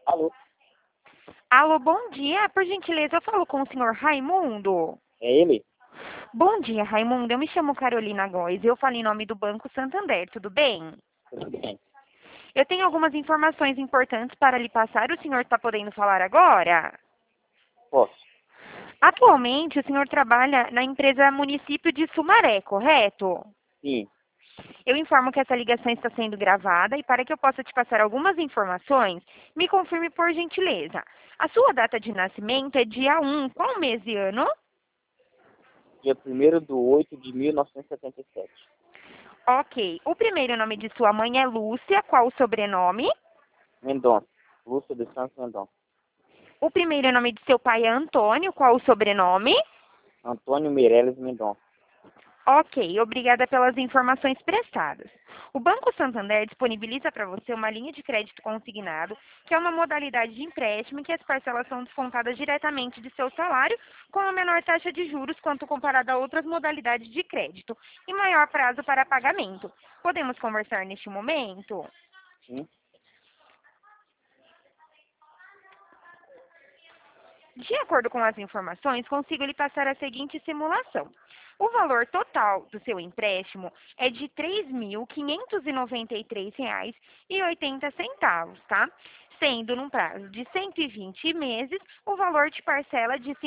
Alô, Alô, bom dia. Por gentileza, eu falo com o senhor Raimundo. é ele? Bom dia, Raimundo. Eu me chamo Carolina Góes e eu falo em nome do Banco Santander, tudo bem? Tudo bem? Eu tenho algumas informações importantes para lhe passar. O senhor está podendo falar agora? Posso? Atualmente, o senhor trabalha na empresa Município de Sumaré, correto? Sim. Eu informo que essa ligação está sendo gravada e para que eu possa te passar algumas informações, me confirme por gentileza. A sua data de nascimento é dia 1, qual mês e ano? Dia 1º de 8 de 1977. Ok. O primeiro nome de sua mãe é Lúcia. Qual o sobrenome? Mendonça. Lúcia dos Santos Mendonça. O primeiro nome de seu pai é Antônio. Qual o sobrenome? Antônio Meirelles Mendonça. Ok. Obrigada pelas informações prestadas. O Banco Santander disponibiliza para você uma linha de crédito consignado, que é uma modalidade de empréstimo em que as parcelas são descontadas diretamente de seu salário, com a menor taxa de juros quanto comparada a outras modalidades de crédito e maior prazo para pagamento. Podemos conversar neste momento? Sim. De acordo com as informações, consigo lhe passar a seguinte simulação. O valor total do seu empréstimo é de R$ 3.593,80, tá? Sendo num prazo de 120 meses, o valor de parcela de R$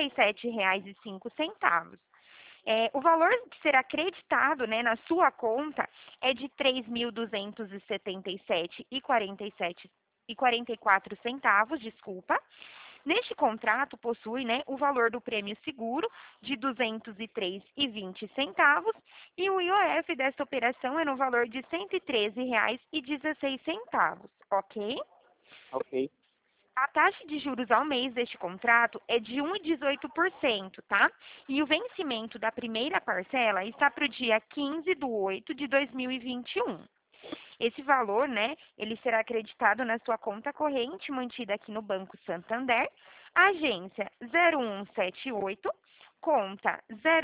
57,05. O valor que será creditado, né, na sua conta é de R$ 3.277,44, desculpa. Neste contrato possui, né, o valor do prêmio seguro de R$ 203,20 e o IOF desta operação é no valor de R$ 113,16, ok? Ok. A taxa de juros ao mês deste contrato é de 1,18%, tá? E o vencimento da primeira parcela está para o dia 15/8 de 2021. Esse valor, né, ele será acreditado na sua conta corrente mantida aqui no Banco Santander, agência 0178, conta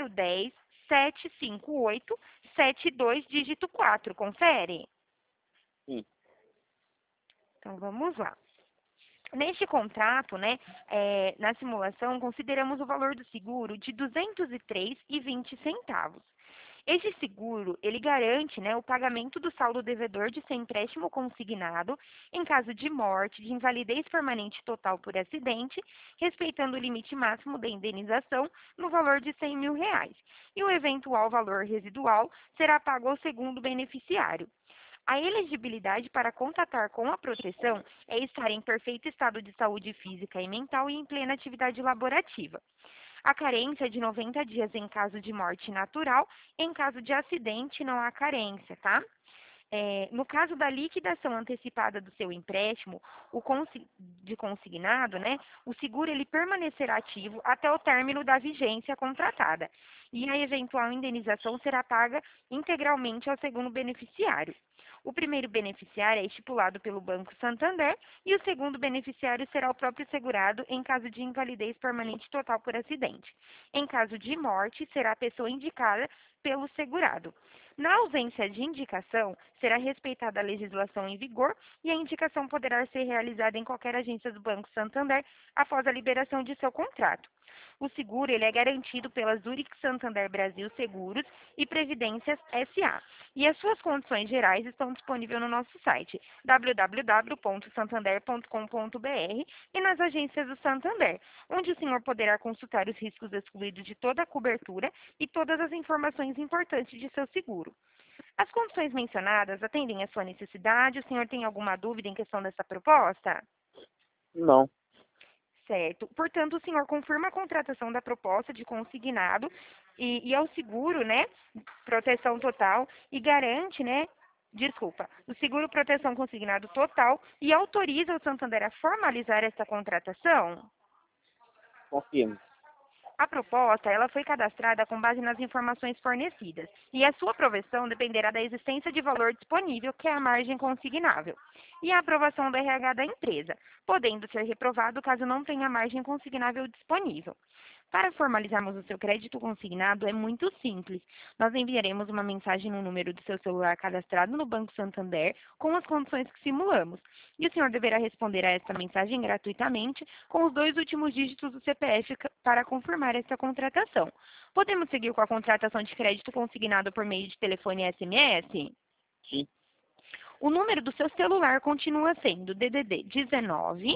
010 758 dígito 4. Confere? Sim. Então vamos lá. Neste contrato, né, na simulação, consideramos o valor do seguro de R$ 203,20. Este seguro, ele garante, né, o pagamento do saldo devedor de seu empréstimo consignado em caso de morte, de invalidez permanente total por acidente, respeitando o limite máximo da indenização no valor de R$ 100 mil. E o eventual valor residual será pago ao segundo beneficiário. A elegibilidade para contatar com a proteção é estar em perfeito estado de saúde física e mental e em plena atividade laborativa. A carência é de 90 dias em caso de morte natural, em caso de acidente não há carência, tá? No caso da liquidação antecipada do seu empréstimo, de consignado, né, o seguro ele permanecerá ativo até o término da vigência contratada e a eventual indenização será paga integralmente ao segundo beneficiário. O primeiro beneficiário é estipulado pelo Banco Santander e o segundo beneficiário será o próprio segurado em caso de invalidez permanente total por acidente. Em caso de morte, será a pessoa indicada pelo segurado. Na ausência de indicação, será respeitada a legislação em vigor e a indicação poderá ser realizada em qualquer agência do Banco Santander após a liberação de seu contrato. O seguro ele é garantido pela Zurich Santander Brasil Seguros e Previdências SA. E as suas condições gerais estão disponíveis no nosso site www.santander.com.br e nas agências do Santander, onde o senhor poderá consultar os riscos excluídos de toda a cobertura e todas as informações importantes de seu seguro. As condições mencionadas atendem à sua necessidade? O senhor tem alguma dúvida em questão dessa proposta? Não. Certo. Portanto, o senhor confirma a contratação da proposta de consignado e ao seguro, né, proteção total e garante, né, desculpa, o seguro proteção consignado total e autoriza o Santander a formalizar essa contratação? Confirmo. A proposta, ela foi cadastrada com base nas informações fornecidas, e a sua aprovação dependerá da existência de valor disponível, que é a margem consignável, e a aprovação do RH da empresa, podendo ser reprovado caso não tenha margem consignável disponível. Para formalizarmos o seu crédito consignado é muito simples. Nós enviaremos uma mensagem no número do seu celular cadastrado no Banco Santander com as condições que simulamos. E o senhor deverá responder a esta mensagem gratuitamente com os 2 últimos dígitos do CPF para confirmar esta contratação. Podemos seguir com a contratação de crédito consignado por meio de telefone e SMS? Sim. O número do seu celular continua sendo DDD 19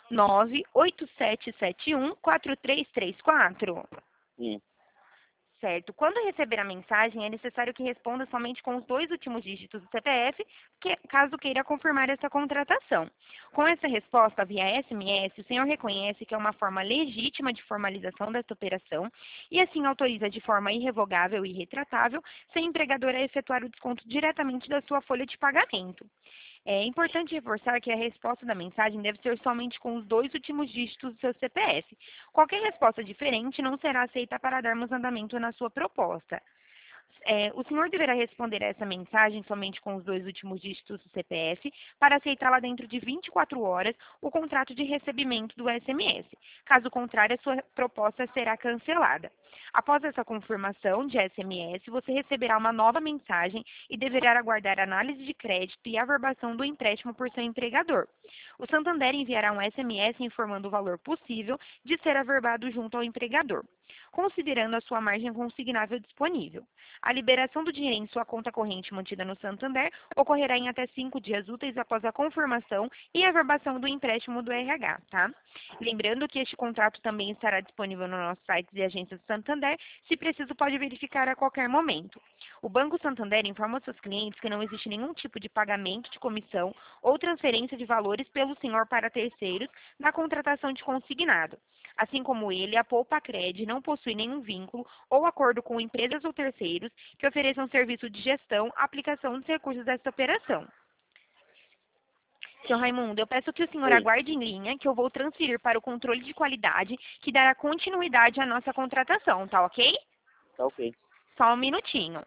98771 4334. Sim. Certo. Quando receber a mensagem, é necessário que responda somente com os 2 últimos dígitos do CPF, caso queira confirmar essa contratação. Com essa resposta via SMS, o senhor reconhece que é uma forma legítima de formalização desta operação e assim autoriza de forma irrevogável e retratável seu empregador a efetuar o desconto diretamente da sua folha de pagamento. É importante reforçar que a resposta da mensagem deve ser somente com os 2 últimos dígitos do seu CPF. Qualquer resposta diferente não será aceita para darmos andamento na sua proposta. O senhor deverá responder a essa mensagem somente com os 2 últimos dígitos do CPF para aceitá-la dentro de 24 horas o contrato de recebimento do SMS. Caso contrário, a sua proposta será cancelada. Após essa confirmação de SMS, você receberá uma nova mensagem e deverá aguardar a análise de crédito e averbação do empréstimo por seu empregador. O Santander enviará um SMS informando o valor possível de ser averbado junto ao empregador, considerando a sua margem consignável disponível. A liberação do dinheiro em sua conta corrente mantida no Santander ocorrerá em até 5 dias úteis após a confirmação e averbação do empréstimo do RH, tá? Lembrando que este contrato também estará disponível no nosso site e agências do Santander, se preciso pode verificar a qualquer momento. O Banco Santander informa aos seus clientes que não existe nenhum tipo de pagamento de comissão ou transferência de valores pelo senhor para terceiros na contratação de consignado. Assim como ele, a Poupa Cred não possui nenhum vínculo ou acordo com empresas ou terceiros que ofereçam serviço de gestão, aplicação dos recursos desta operação. Senhor Raimundo, eu peço que o senhor Oi. aguarde em linha, que eu vou transferir para o controle de qualidade, que dará continuidade à nossa contratação, tá ok? Tá ok. Só um minutinho.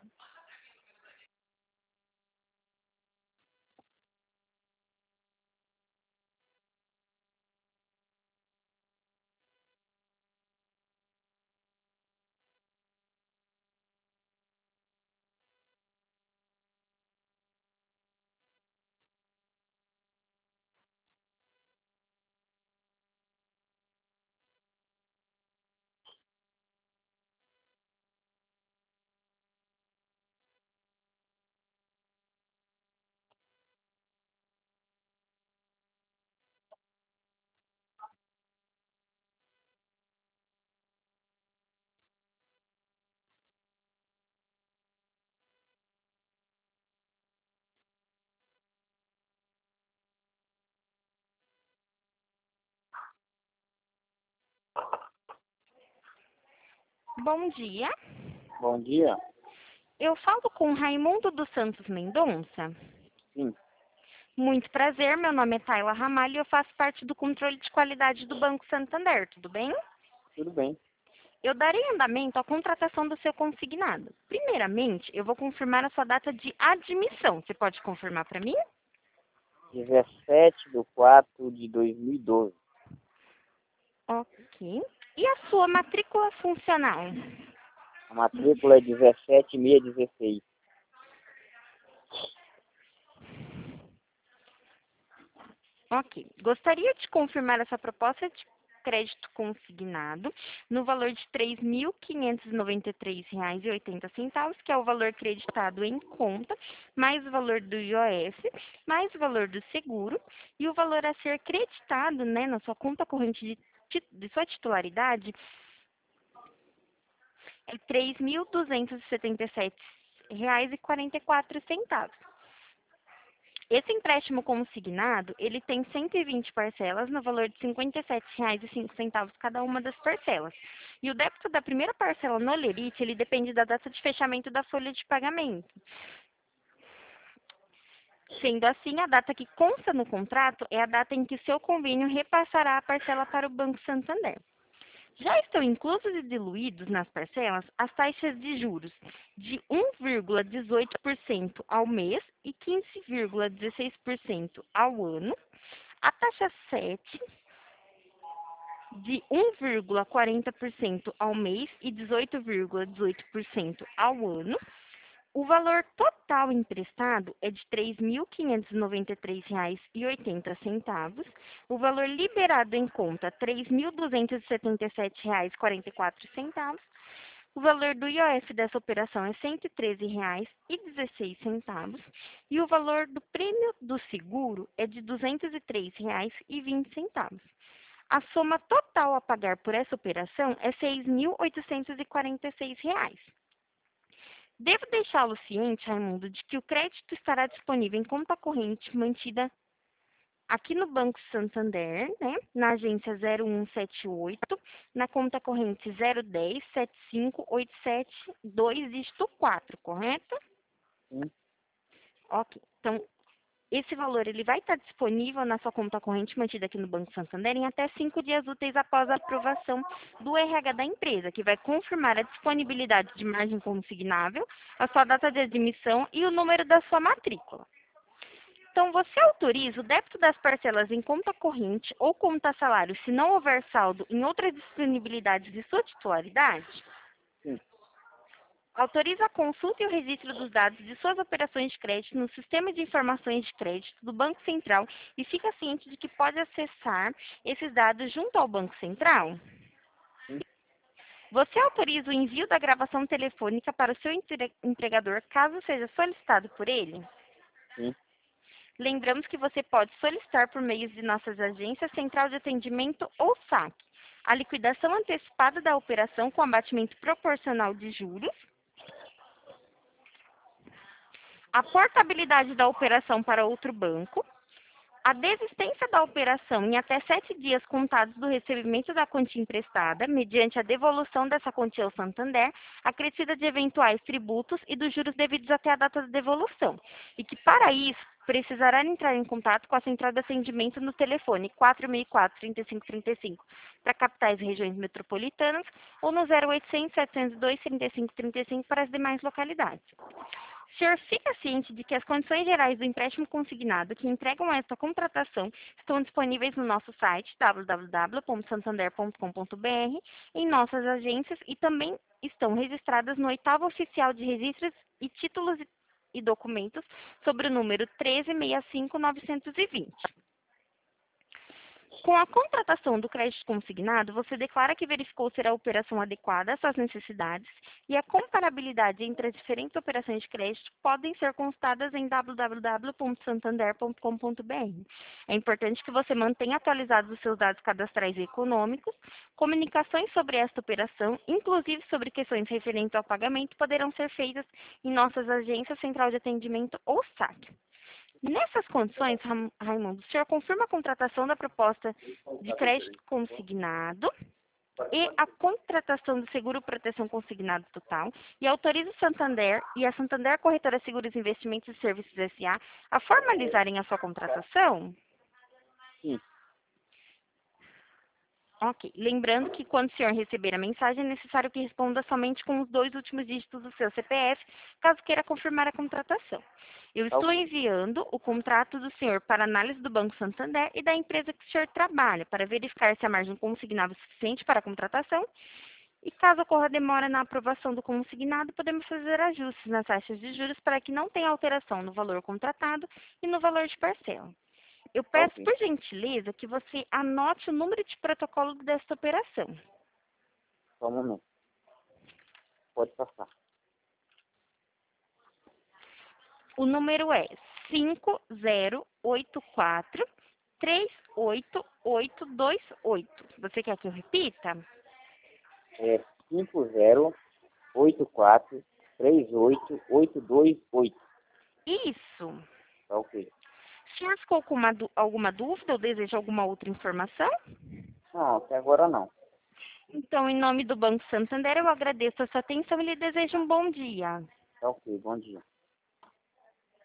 Bom dia. Bom dia. Eu falo com Raimundo dos Santos Mendonça. Sim. Muito prazer, meu nome é Tayla Ramalho e eu faço parte do controle de qualidade do Banco Santander, tudo bem? Tudo bem. Eu darei andamento à contratação do seu consignado. Primeiramente, eu vou confirmar a sua data de admissão. Você pode confirmar para mim? 17/4/2012. Ok. E a sua matrícula funcional? A matrícula é 17616. Ok. Gostaria de confirmar essa proposta de crédito consignado no valor de R$ 3.593,80, que é o valor creditado em conta, mais o valor do IOF, mais o valor do seguro, e o valor a ser creditado, né, na sua conta corrente de sua titularidade é R$ 3.277,44. Esse empréstimo consignado, ele tem 120 parcelas no valor de R$ 57,05 cada uma das parcelas. E o débito da primeira parcela no Lerite, ele depende da data de fechamento da folha de pagamento. Sendo assim, a data que consta no contrato é a data em que o seu convênio repassará a parcela para o Banco Santander. Já estão inclusos e diluídos nas parcelas as taxas de juros de 1,18% ao mês e 15,16% ao ano, a taxa 7 de 1,40% ao mês e 18,18% ao ano. O valor total emprestado é de R$ 3.593,80. O valor liberado em conta, R$ 3.277,44. O valor do IOF dessa operação é R$ 113,16. E o valor do prêmio do seguro é de R$ 203,20. A soma total a pagar por essa operação é R$ 6.846. Devo deixá-lo ciente, Raimundo, de que o crédito estará disponível em conta corrente mantida aqui no Banco Santander, né, na agência 0178, na conta corrente 010-75872, dígito 4, correto? Sim. Ok. Então, esse valor ele vai estar disponível na sua conta corrente mantida aqui no Banco Santander em até 5 dias úteis após a aprovação do RH da empresa, que vai confirmar a disponibilidade de margem consignável, a sua data de admissão e o número da sua matrícula. Então, você autoriza o débito das parcelas em conta corrente ou conta salário se não houver saldo em outras disponibilidades de sua titularidade? Sim. Autoriza a consulta e o registro dos dados de suas operações de crédito no Sistema de Informações de Crédito do Banco Central e fica ciente de que pode acessar esses dados junto ao Banco Central? Sim. Você autoriza o envio da gravação telefônica para o seu empregador, caso seja solicitado por ele? Sim. Lembramos que você pode solicitar por meio de nossas agências Central de Atendimento ou SAC a liquidação antecipada da operação com abatimento proporcional de juros, a portabilidade da operação para outro banco, a desistência da operação em até 7 dias contados do recebimento da quantia emprestada, mediante a devolução dessa quantia ao Santander, acrescida de eventuais tributos e dos juros devidos até a data da devolução, e que, para isso, precisará entrar em contato com a central de atendimento no telefone 464-3535 para capitais e regiões metropolitanas ou no 0800-702-3535 para as demais localidades. O senhor fica ciente de que as condições gerais do empréstimo consignado que entregam esta contratação estão disponíveis no nosso site www.santander.com.br, em nossas agências e também estão registradas no 8º Oficial de Registros e Títulos e Documentos sobre o número 1365920. Com a contratação do crédito consignado, você declara que verificou ser a operação adequada às suas necessidades e a comparabilidade entre as diferentes operações de crédito podem ser constadas em www.santander.com.br. É importante que você mantenha atualizados os seus dados cadastrais e econômicos. Comunicações sobre esta operação, inclusive sobre questões referentes ao pagamento, poderão ser feitas em nossas agências Central de Atendimento ou SAC. Nessas condições, Raimundo, o senhor confirma a contratação da proposta de crédito consignado e a contratação do seguro proteção consignado total e autoriza o Santander e a Santander Corretora Seguros Investimentos e Serviços S.A. a formalizarem a sua contratação? Sim. Ok. Lembrando que quando o senhor receber a mensagem, é necessário que responda somente com os 2 últimos dígitos do seu CPF, caso queira confirmar a contratação. Eu estou enviando o contrato do senhor para análise do Banco Santander e da empresa que o senhor trabalha, para verificar se a margem consignável é suficiente para a contratação. E caso ocorra demora na aprovação do consignado, podemos fazer ajustes nas taxas de juros para que não tenha alteração no valor contratado e no valor de parcela. Eu peço, Ok. por gentileza, que você anote o número de protocolo desta operação. Só um momento. Pode passar. O número é 5084-38828. Você quer que eu repita? É 5084-38828. Isso. Tá ok. O senhor ficou com alguma dúvida ou deseja alguma outra informação? Não, até agora não. Então, em nome do Banco Santander, eu agradeço a sua atenção e lhe desejo um bom dia. Tá ok, bom dia.